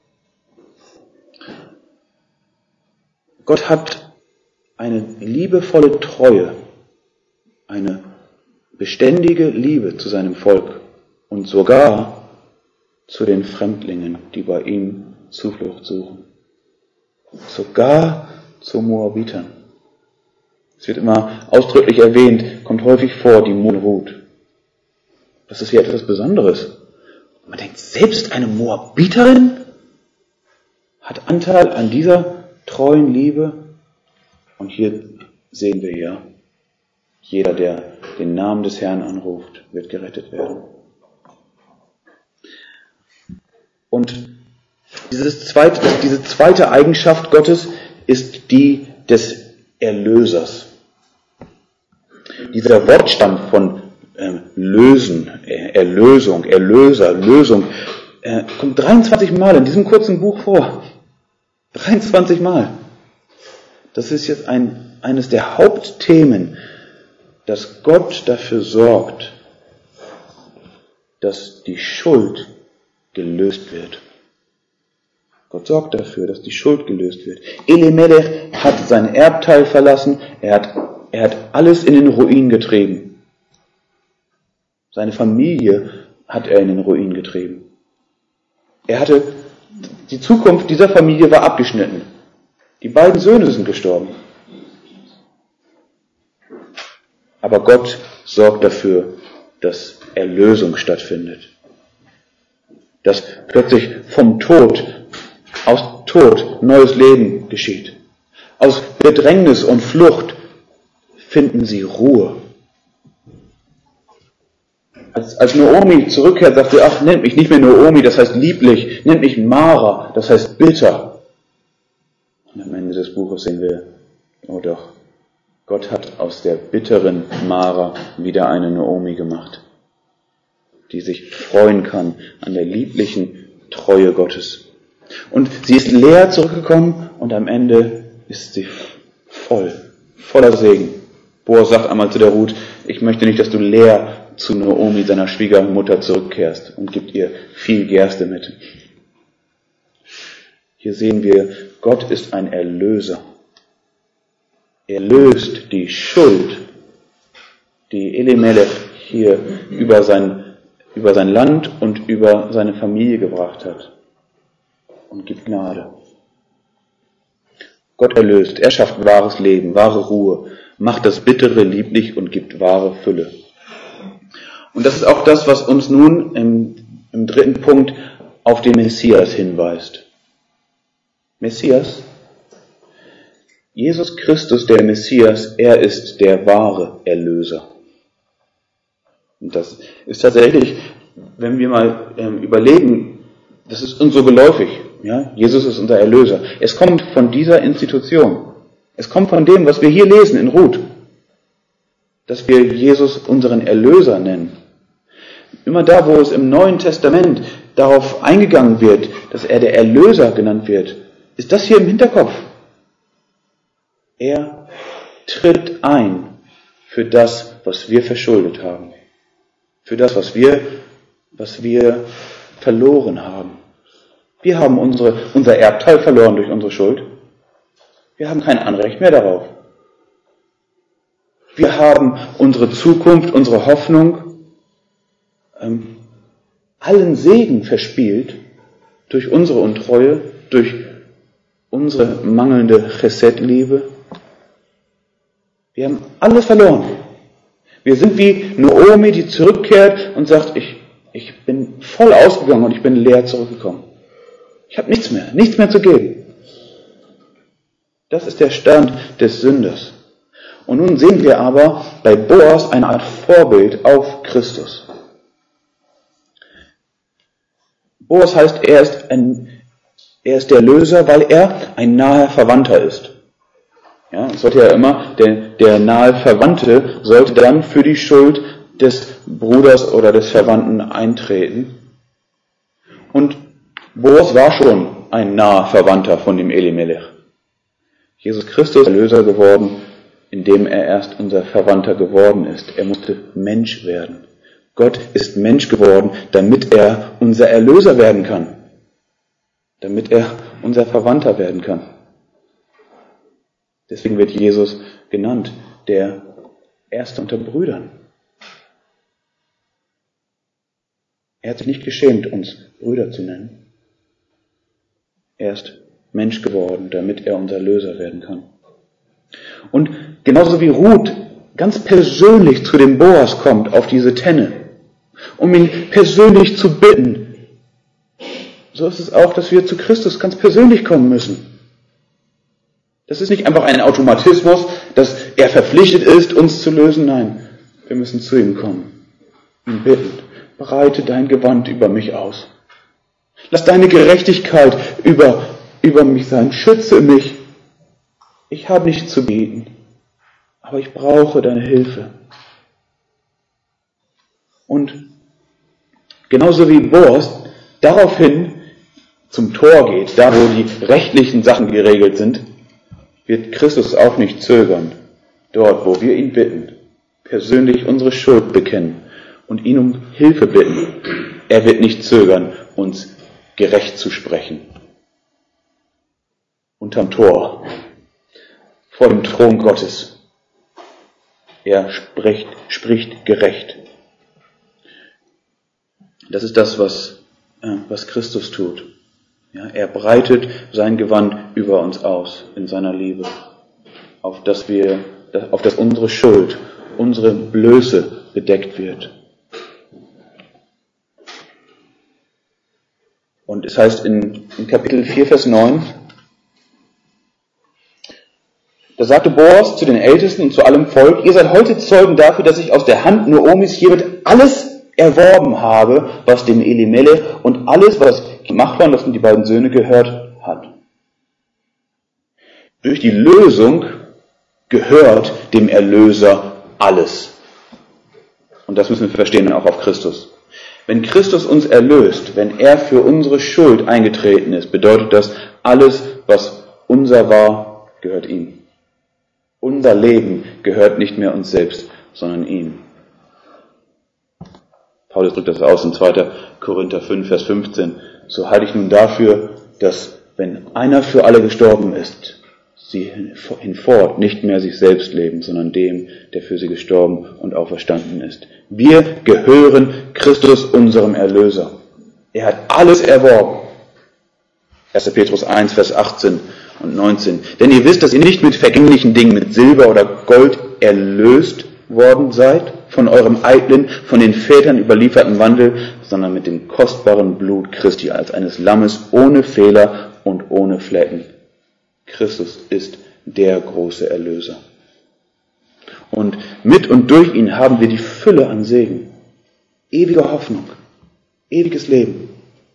Gott hat eine liebevolle Treue, eine beständige Liebe zu seinem Volk. Und sogar zu den Fremdlingen, die bei ihm Zuflucht suchen. Sogar zu Moabitern. Es wird immer ausdrücklich erwähnt, kommt häufig vor, die Moabit. Das ist ja etwas Besonderes. Und man denkt, selbst eine Moabiterin hat Anteil an dieser treuen Liebe. Und hier sehen wir ja, jeder, der den Namen des Herrn anruft, wird gerettet werden. Und dieses zweite, diese zweite Eigenschaft Gottes ist die des Erlösers. Dieser Wortstamm von äh, lösen, äh, Erlösung, Erlöser, Lösung, äh, kommt dreiundzwanzig Mal in diesem kurzen Buch vor. dreiundzwanzig Mal. Das ist jetzt ein, eines der Hauptthemen, dass Gott dafür sorgt, dass die Schuld gelöst wird. Gott sorgt dafür, dass die Schuld gelöst wird. Elimelech hat sein Erbteil verlassen, er hat, er hat alles in den Ruin getrieben. Seine Familie hat er in den Ruin getrieben. Er hatte, die Zukunft dieser Familie war abgeschnitten. Die beiden Söhne sind gestorben. Aber Gott sorgt dafür, dass Erlösung stattfindet. Dass plötzlich vom Tod, aus Tod, neues Leben geschieht. Aus Bedrängnis und Flucht finden sie Ruhe. Als, als Naomi zurückkehrt, sagt sie, ach, nennt mich nicht mehr Naomi, das heißt lieblich, nennt mich Mara, das heißt bitter. Und am Ende des Buches sehen wir, oh doch, Gott hat aus der bitteren Mara wieder eine Naomi gemacht, die sich freuen kann an der lieblichen Treue Gottes. Und sie ist leer zurückgekommen und am Ende ist sie voll, voller Segen. Boas sagt einmal zu der Ruth, ich möchte nicht, dass du leer zu Naomi, seiner Schwiegermutter, zurückkehrst, und gibt ihr viel Gerste mit. Hier sehen wir, Gott ist ein Erlöser. Er löst die Schuld, die Elimelech hier über sein, über sein Land und über seine Familie gebracht hat, und gibt Gnade. Gott erlöst, er schafft wahres Leben, wahre Ruhe, macht das Bittere lieblich und gibt wahre Fülle. Und das ist auch das, was uns nun im, im dritten Punkt auf den Messias hinweist. Messias, Jesus Christus, der Messias, er ist der wahre Erlöser. Und das ist tatsächlich, wenn wir mal ähm, überlegen, das ist uns so geläufig. Ja? Jesus ist unser Erlöser. Es kommt von dieser Institution. Es kommt von dem, was wir hier lesen in Ruth. Dass wir Jesus unseren Erlöser nennen. Immer da, wo es im Neuen Testament darauf eingegangen wird, dass er der Erlöser genannt wird, ist das hier im Hinterkopf. Er tritt ein für das, was wir verschuldet haben. Für das, was wir, was wir verloren haben. Wir haben unsere, unser Erbteil verloren durch unsere Schuld. Wir haben kein Anrecht mehr darauf. Wir haben unsere Zukunft, unsere Hoffnung, ähm, allen Segen verspielt durch unsere Untreue, durch unsere mangelnde Chesed-Liebe. Wir haben alles verloren. Wir sind wie Naomi, die zurückkehrt und sagt, ich, ich bin voll ausgegangen und ich bin leer zurückgekommen. Ich habe nichts mehr, nichts mehr zu geben. Das ist der Stand des Sünders. Und nun sehen wir aber bei Boas eine Art Vorbild auf Christus. Boas heißt, er ist, ein, er ist der Löser, weil er ein naher Verwandter ist. Ja, es sollte ja immer, der, der nahe Verwandte sollte dann für die Schuld des Bruders oder des Verwandten eintreten. Und Boas war schon ein naher Verwandter von dem Elimelech. Jesus Christus ist Erlöser geworden, indem er erst unser Verwandter geworden ist. Er musste Mensch werden. Gott ist Mensch geworden, damit er unser Erlöser werden kann. Damit er unser Verwandter werden kann. Deswegen wird Jesus genannt, der Erste unter Brüdern. Er hat sich nicht geschämt, uns Brüder zu nennen. Er ist Mensch geworden, damit er unser Erlöser werden kann. Und genauso wie Ruth ganz persönlich zu dem Boas kommt auf diese Tenne um ihn persönlich zu bitten. So ist es auch, dass wir zu Christus ganz persönlich kommen müssen. Das ist nicht einfach ein Automatismus, dass er verpflichtet ist, uns zu lösen. Nein, wir müssen zu ihm kommen, ihn bitten. Breite dein Gewand über mich aus. Lass deine Gerechtigkeit über, über mich sein. Schütze mich. Ich habe nichts zu bieten, aber ich brauche deine Hilfe. Und genauso wie Boas daraufhin zum Tor geht, da wo die rechtlichen Sachen geregelt sind, wird Christus auch nicht zögern, dort wo wir ihn bitten, persönlich unsere Schuld bekennen und ihn um Hilfe bitten. Er wird nicht zögern, uns gerecht zu sprechen. Unterm Tor, vor dem Thron Gottes. Er spricht, spricht gerecht. Das ist das, was, äh, was Christus tut. Ja, er breitet sein Gewand über uns aus in seiner Liebe, auf dass wir, auf dass unsere Schuld, unsere Blöße bedeckt wird. Und es heißt in, in Kapitel vier, Vers neun, da sagte Boas zu den Ältesten und zu allem Volk: Ihr seid heute Zeugen dafür, dass ich aus der Hand Noomis hiermit alles erworben habe, was dem Elimelech und alles, was Machlon, das sind die beiden Söhne, gehört hat. Durch die Lösung gehört dem Erlöser alles. Und das müssen wir verstehen, auch auf Christus. Wenn Christus uns erlöst, wenn er für unsere Schuld eingetreten ist, bedeutet das, alles, was unser war, gehört ihm. Unser Leben gehört nicht mehr uns selbst, sondern ihm. Paulus drückt das aus in zweiter Korinther fünf, Vers fünfzehn. So halte ich nun dafür, dass, wenn einer für alle gestorben ist, sie hinfort nicht mehr sich selbst leben, sondern dem, der für sie gestorben und auferstanden ist. Wir gehören Christus, unserem Erlöser. Er hat alles erworben. erster Petrus eins, Vers achtzehn und neunzehn. Denn ihr wisst, dass ihr nicht mit vergänglichen Dingen, mit Silber oder Gold erlöst worden seid, von eurem eitlen, von den Vätern überlieferten Wandel, sondern mit dem kostbaren Blut Christi als eines Lammes ohne Fehler und ohne Flecken. Christus ist der große Erlöser. Und mit und durch ihn haben wir die Fülle an Segen, ewige Hoffnung, ewiges Leben.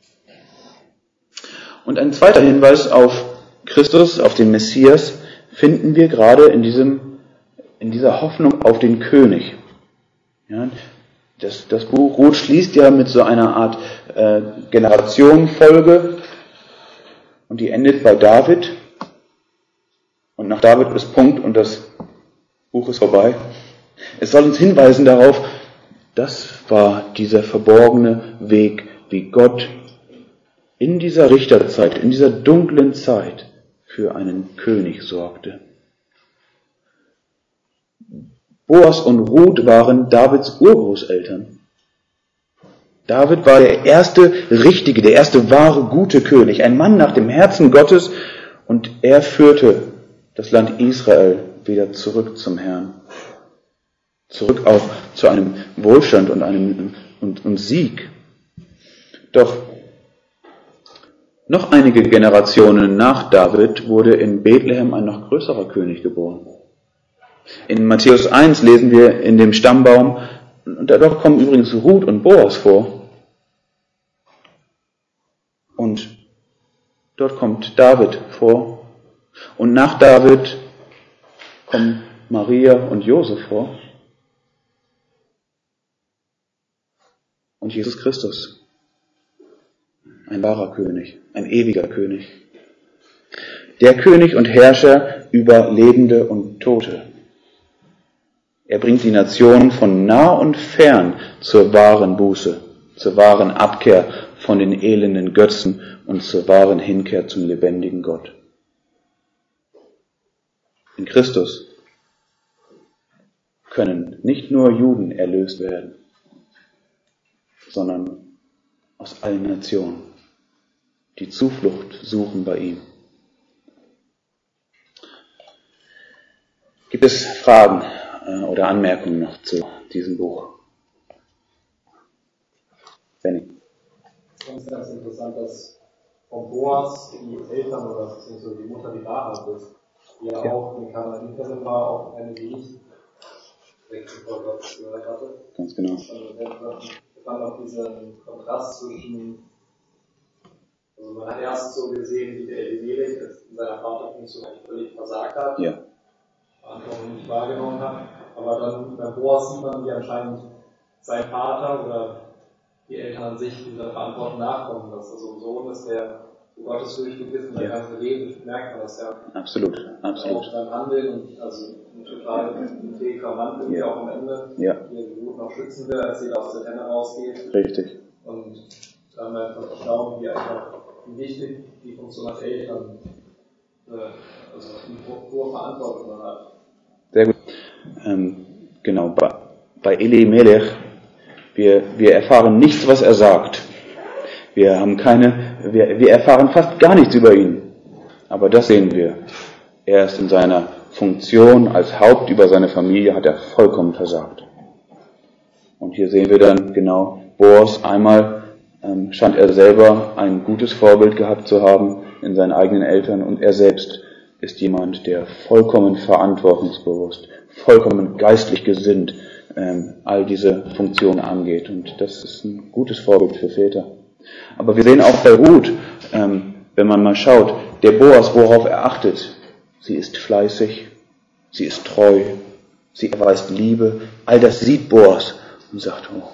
Und ein zweiter Hinweis auf Christus, auf den Messias, finden wir gerade in diesem, in dieser Hoffnung auf den König. Ja, das, das Buch Ruth schließt ja mit so einer Art äh, Generationenfolge und die endet bei David. Und nach David ist Punkt und das Buch ist vorbei. Es soll uns hinweisen darauf, das war dieser verborgene Weg, wie Gott in dieser Richterzeit, in dieser dunklen Zeit für einen König sorgte. Boas und Ruth waren Davids Urgroßeltern. David war der erste richtige, der erste wahre, gute König, ein Mann nach dem Herzen Gottes, und er führte das Land Israel wieder zurück zum Herrn. Zurück auch zu einem Wohlstand und einem und, und Sieg. Doch noch einige Generationen nach David wurde in Bethlehem ein noch größerer König geboren. In Matthäus eins lesen wir in dem Stammbaum, und dort kommen übrigens Ruth und Boas vor. Und dort kommt David vor. Und nach David kommen Maria und Josef vor. Und Jesus Christus. Ein wahrer König, ein ewiger König. Der König und Herrscher über Lebende und Tote. Er bringt die Nationen von nah und fern zur wahren Buße, zur wahren Abkehr von den elenden Götzen und zur wahren Hinkehr zum lebendigen Gott. In Christus können nicht nur Juden erlöst werden, sondern aus allen Nationen, die Zuflucht suchen bei ihm. Gibt es Fragen oder Anmerkungen noch zu diesem Buch? Benny. Ich finde es ganz interessant, dass von Boas die Eltern oder beziehungsweise die Mutter, die Rahab ist, die ja, ja auch eine Kanaaniterin war, auch eine, die nicht Rechte vor Gott gehört hatte. Ganz genau. Und wir fanden auch diesen Kontrast zwischen, also man hat erst so gesehen, wie der Elimelech in seiner Vaterfunktion eigentlich völlig versagt hat, ja. Verantwortung nicht wahrgenommen hat, aber dann bei Boas sieht man, wie anscheinend sein Vater oder die Eltern an sich dieser Verantwortung nachkommen, dass er so ein Sohn ist, der so gottesfürchtig ist und sein ja. ganzes Leben merkt man das ja. Absolut, absolut. Auch beim Handeln und also ein total integrer Mann bin ja auch am Ende, ja. der die Juden noch schützen will, als sie aus der Henne rausgeht. Richtig. Und da haben wir einfach erstaunt, wie einfach wie wichtig die Funktion als Eltern, äh, also eine hohe Verantwortung man hat. Sehr gut. Ähm, genau, bei, bei Elimelech, wir, wir erfahren nichts, was er sagt. Wir haben keine, wir, wir erfahren fast gar nichts über ihn. Aber das sehen wir. Er ist in seiner Funktion als Haupt über seine Familie, hat er vollkommen versagt. Und hier sehen wir dann genau, Boas einmal ähm, scheint er selber ein gutes Vorbild gehabt zu haben in seinen eigenen Eltern und er selbst ist jemand, der vollkommen verantwortungsbewusst, vollkommen geistlich gesinnt ähm, all diese Funktionen angeht. Und das ist ein gutes Vorbild für Väter. Aber wir sehen auch bei Ruth, ähm, wenn man mal schaut, der Boas, worauf er achtet, sie ist fleißig, sie ist treu, sie erweist Liebe, all das sieht Boas und sagt, oh,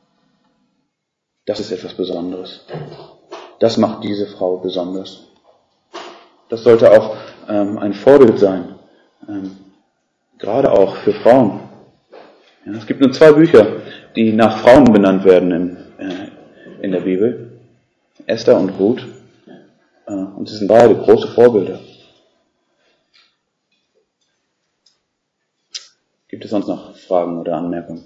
das ist etwas Besonderes. Das macht diese Frau besonders. Das sollte auch ähm, ein Vorbild sein, ähm, gerade auch für Frauen. Ja, es gibt nur zwei Bücher, die nach Frauen benannt werden im, äh, in der Bibel, Esther und Ruth. Äh, und sie sind beide große Vorbilder. Gibt es sonst noch Fragen oder Anmerkungen?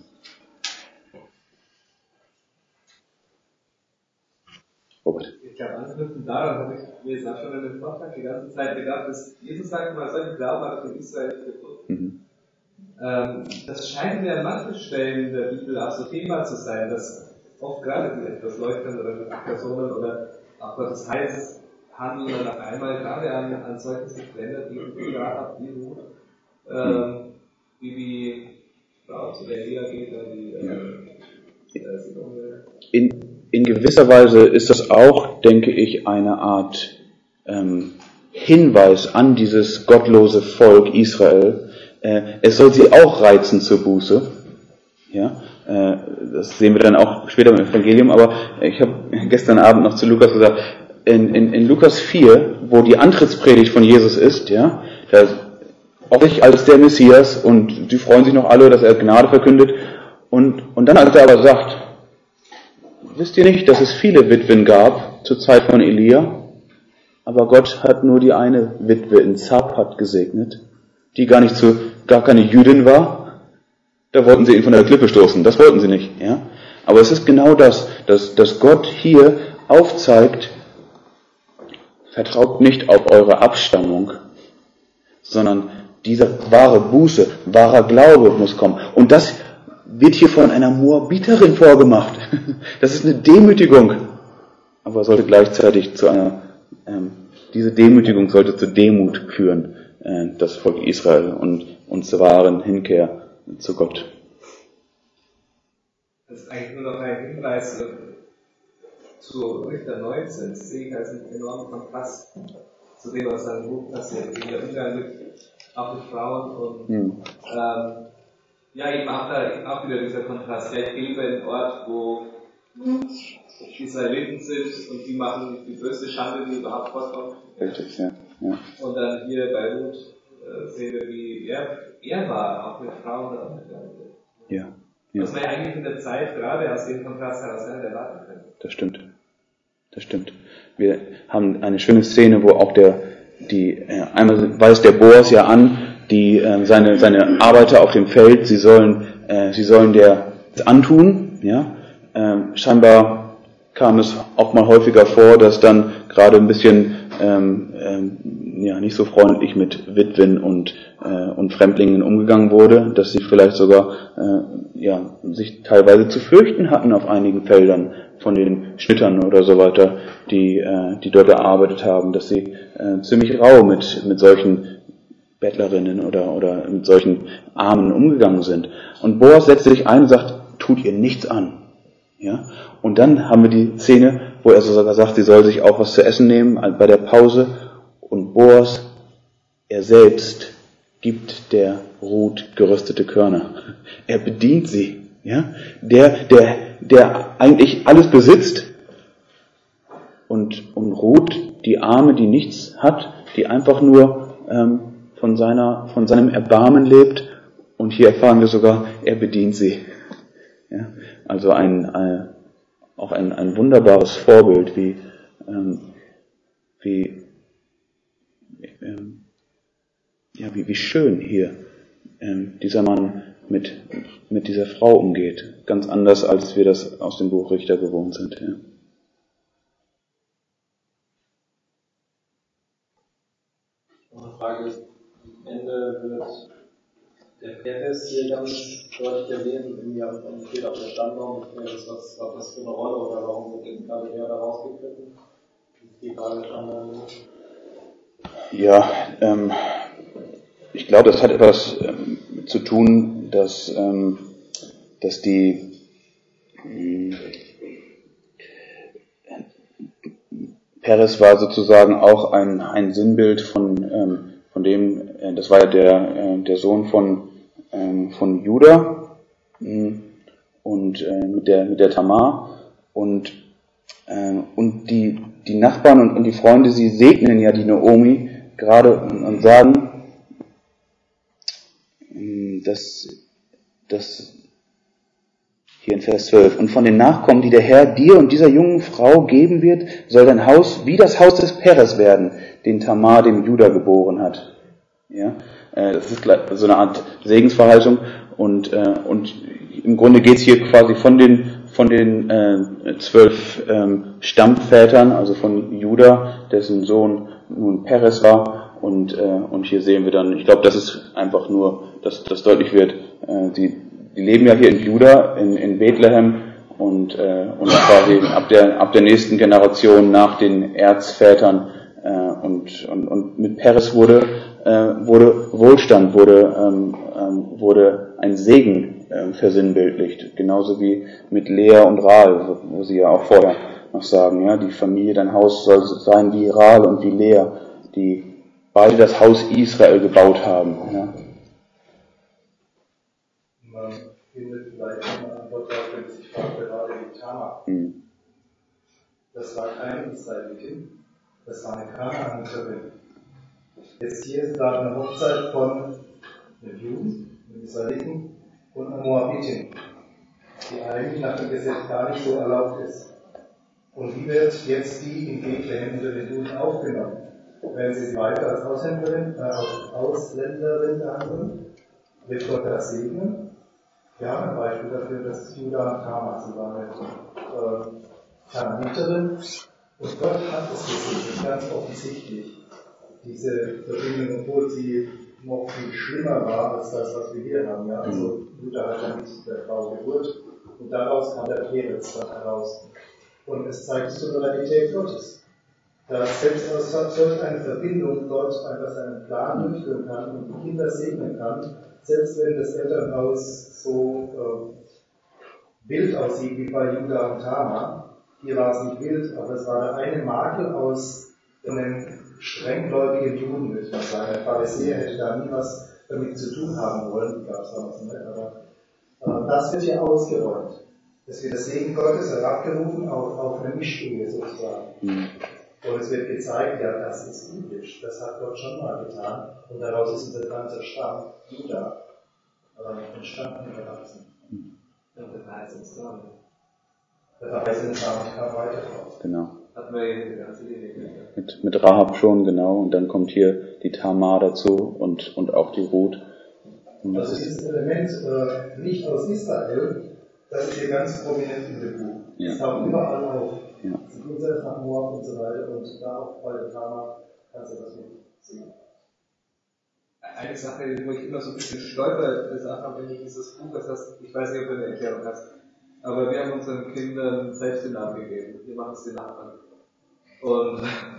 Robert. Ich glaube, anknüpfend daran habe ich mir jetzt auch schon in dem Vortrag die ganze Zeit gedacht, dass Jesus sagt mal, solche Glauben hat in Israel gefunden. Mhm. Ähm, das scheint mir an manchen Stellen der Bibel auch so Thema zu sein, dass oft gerade die etwas leuchtenderen Personen oder auch Gottes Heils handeln dann auf einmal gerade an, an solchen Ländern, die wie Rahab, wie Ruth, ähm, wie die Frau zu der Elia geht, die äh, ja. in, in gewisser Weise ist das auch, denke ich, eine Art ähm, Hinweis an dieses gottlose Volk Israel. Äh, es soll sie auch reizen zur Buße. Ja, äh, das sehen wir dann auch später im Evangelium, aber ich habe gestern Abend noch zu Lukas gesagt, in, in, in Lukas vier, wo die Antrittspredigt von Jesus ist, ja, da auch ich als der Messias und die freuen sich noch alle, dass er Gnade verkündet. Und, und dann, als er aber sagt, wisst ihr nicht, dass es viele Witwen gab zur Zeit von Elia, aber Gott hat nur die eine Witwe in Zapat gesegnet, die gar nicht zu, gar keine Jüdin war. Da wollten sie ihn von der Klippe stoßen, das wollten sie nicht. Ja? Aber es ist genau das, dass, dass Gott hier aufzeigt, vertraut nicht auf eure Abstammung, sondern diese wahre Buße, wahrer Glaube muss kommen. Und das wird hier von einer Moabiterin vorgemacht. Das ist eine Demütigung. Aber sollte gleichzeitig zu einer, ähm, diese Demütigung sollte zur Demut führen, äh, das Volk Israel und, und zur wahren Hinkehr zu Gott. Das ist eigentlich nur noch ein Hinweis äh, zu Richter neunzehn, das sehe ich als einen enormen Kontrast zu dem, was an Ruth passiert, wie der Umgang mit, auch mit Frauen und hm. ähm, ja, eben auch, da, auch wieder dieser Kontrast. Ja, ich lebe in einem Ort, wo Israeliten sind und die machen die größte Schande, die überhaupt vorkommt. Richtig, ja. ja. Und dann hier bei Ruth äh, sehen wir, wie er, er war, auch mit Frauen und mit Frauen. Ja. ja. Was man ja eigentlich in der Zeit gerade aus dem Kontrast heraus nicht erwarten kann. Das stimmt. Das stimmt. Wir haben eine schöne Szene, wo auch der, die, äh, einmal weist der Boas ja an, die, äh, seine, seine Arbeiter auf dem Feld, sie sollen, äh, sie sollen der antun, ja. Ähm, scheinbar kam es auch mal häufiger vor, dass dann gerade ein bisschen, ähm, ähm, ja, nicht so freundlich mit Witwen und, äh, und Fremdlingen umgegangen wurde, dass sie vielleicht sogar, äh, ja, sich teilweise zu fürchten hatten auf einigen Feldern, von den Schnittern oder so weiter, die, äh, die dort gearbeitet haben, dass sie äh, ziemlich rau mit, mit solchen Bettlerinnen oder, oder mit solchen Armen umgegangen sind. Und Boas setzt sich ein und sagt, tut ihr nichts an. Ja? Und dann haben wir die Szene, wo er sogar sagt, sie soll sich auch was zu essen nehmen bei der Pause. Und Boas, er selbst, gibt der Ruth geröstete Körner. Er bedient sie. Ja? Der, der, der eigentlich alles besitzt. Und, und Ruth, die Arme, die nichts hat, die einfach nur ähm, von seiner, von seinem Erbarmen lebt. Und hier erfahren wir sogar, er bedient sie. Ja? Also ein, ein auch ein, ein wunderbares Vorbild, wie, ähm, wie, ähm, ja, wie, wie schön hier ähm, dieser Mann mit, mit dieser Frau umgeht. Ganz anders, als wir das aus dem Buch Richter gewohnt sind. Ja. Eine Frage ist, am Ende wird der Peres hier ganz deutlich erwähnt, irgendwie steht auf der Stammbaum, was, was, was das für eine Rolle oder warum wird eben gerade er da rausgegriffen? Die Frage Stammbaum. Ja, ähm, ich glaube, das hat etwas ähm, zu tun, dass, ähm, dass die äh, Peres war sozusagen auch ein, ein Sinnbild von, ähm, von dem, äh, das war ja der, äh, der Sohn von, ähm, von Juda mh, und äh, mit der, mit der Tamar und, äh, und die, die Nachbarn und, und die Freunde, sie segnen ja die Naomi gerade und, und sagen, mh, dass, dass hier in Vers zwölf, und von den Nachkommen, die der Herr dir und dieser jungen Frau geben wird, soll dein Haus wie das Haus des Peres werden, den Tamar dem Juda geboren hat. Ja, äh, das ist so eine Art Segensverheißung und, äh, und im Grunde geht es hier quasi von den, von den äh, zwölf ähm, Stammvätern, also von Juda, dessen Sohn nun Peres war und, äh, und hier sehen wir dann, ich glaube, das ist einfach nur, dass das deutlich wird, äh, die Die leben ja hier in Juda, in, in Bethlehem und, äh, und quasi ab der, ab der nächsten Generation nach den Erzvätern äh, und, und, und mit Peres wurde, äh, wurde Wohlstand, wurde, ähm, ähm, wurde ein Segen äh, versinnbildlicht, genauso wie mit Lea und Rahel, wo, wo sie ja auch vorher noch sagen, ja, die Familie, dein Haus soll sein wie Rahel und wie Lea, die beide das Haus Israel gebaut haben. Ja. Man findet vielleicht eine Antwort darauf, wenn sich fragt, wer war denn die Tamar? Mhm. Das war keine Israelitin, das war eine Kanaaniterin. Jetzt hier ist gerade eine Hochzeit von einem Juden, einem Israeliten und einer Moabitin, die eigentlich nach dem Gesetz gar nicht so erlaubt ist. Und wie wird jetzt die in Bethlehem unter den Juden aufgenommen? Werden sie weiter als Ausländerin, äh, als Ausländerin behandeln? Wird Gott das segnen? Wir haben ein Beispiel dafür, dass es Juda und Tamar, sie war eine äh, Kanaaniterin und Gott hat es gesegnet, ganz offensichtlich. Diese Verbindung, obwohl sie noch viel schlimmer war als das, was wir hier haben. Ja? Also Juda hat ja mit der Frau Geburt und daraus kam der Peretz dann heraus. Und es zeigt die Souveränität Gottes. Dass selbst aus solch einer Verbindung Gott einfach seinen Plan durchführen kann und die Kinder segnen kann, selbst wenn das Elternhaus so äh, wild aussieht wie bei Juda und Tamar. Hier war es nicht wild, aber es war der eine Makel aus einem strenggläubigen Juden, würde ich mal sagen. Der Pharisäer hätte da nie was damit zu tun haben wollen, gab es damals nicht, aber äh, das wird hier ausgeräumt. Es wird das Segen Gottes herabgerufen auf, auf eine Mischehe sozusagen. Mhm. Und es wird gezeigt, ja, das ist biblisch, das hat Gott schon mal getan. Und daraus ist unser ganzer Stamm, Juda, äh, entstanden und gewachsen. Und der Verheißungsname. Der Verheißungsname kam weiter drauf. Genau. Hatten wir hier die ganze Linie. Mit, mit Rahab schon, genau. Und dann kommt hier die Tamar dazu und, und auch die Ruth. Und also dieses Element äh, nicht aus Israel, das ist hier ganz prominent in dem Buch. Es ja. taucht überall auf. Ja. Sie gehen selbst nach Moab und so weiter und da auch bei der Tamar kannst du das mit sehen. Eine Sache, wo ich immer so ein bisschen stolper, ist einfach, wenn du dieses Buch hast, ich weiß nicht, ob du eine Erklärung hast, aber wir haben unseren Kindern selbst den Namen gegeben. Wir machen es den Nachbarn. Und,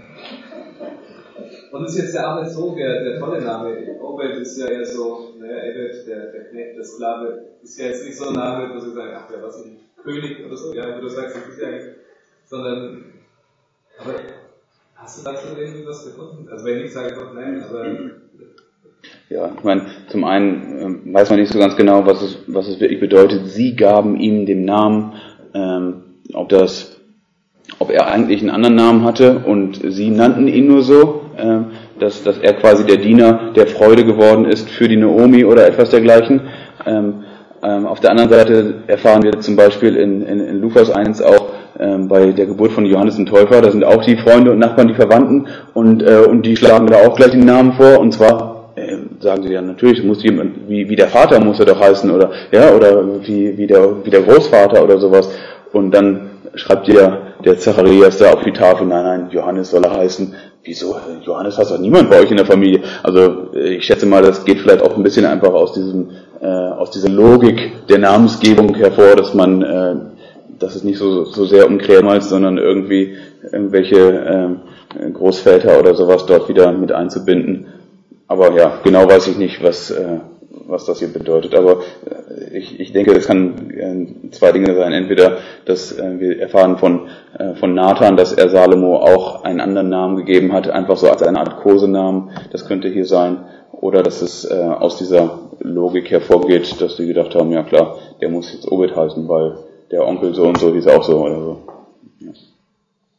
und das ist jetzt ja auch nicht so der, der tolle Name. Obed ist ja eher so, naja, Ebed, der, der Knecht, der Sklave, ist ja jetzt nicht so ein Name, wo sie sagen, ach, wer was nicht, König oder so, ja, wo du sagst, das ist ja eigentlich, sondern, aber hast du dazu irgendwie was gefunden? Also wenn ich sage, doch nein, aber... Ja, ich meine, zum einen ähm, weiß man nicht so ganz genau, was es, was es wirklich bedeutet. Sie gaben ihm den Namen, ähm, ob das, ob er eigentlich einen anderen Namen hatte und sie nannten ihn nur so, ähm, dass, dass er quasi der Diener der Freude geworden ist für die Naomi oder etwas dergleichen. Ähm, ähm, auf der anderen Seite erfahren wir zum Beispiel in, in, in Lukas eins auch, ähm, bei der Geburt von Johannes dem Täufer, da sind auch die Freunde und Nachbarn, die Verwandten und, äh, und die schlagen da auch gleich den Namen vor, und zwar sagen sie ja, natürlich muss jemand, wie, wie der Vater muss er doch heißen, oder, ja, oder wie, wie der, wie der Großvater oder sowas. Und dann schreibt der, der Zacharias da auf die Tafel, nein, nein, Johannes soll er heißen. Wieso? Johannes heißt doch niemand bei euch in der Familie. Also, ich schätze mal, das geht vielleicht auch ein bisschen einfach aus diesem, äh, aus dieser Logik der Namensgebung hervor, dass man, äh, dass es nicht so, so sehr um Krämer ist, sondern irgendwie irgendwelche, äh, Großväter oder sowas dort wieder mit einzubinden. Aber ja, genau weiß ich nicht, was, äh, was das hier bedeutet. Aber äh, ich, ich denke, es kann äh, zwei Dinge sein. Entweder, dass äh, wir erfahren von, äh, von Nathan, dass er Salomo auch einen anderen Namen gegeben hat, einfach so als eine Art Kosenamen. Das könnte hier sein. Oder dass es äh, aus dieser Logik hervorgeht, dass sie gedacht haben, ja klar, der muss jetzt Obed heißen, weil der Onkel so und so hieß auch so oder so. Ja.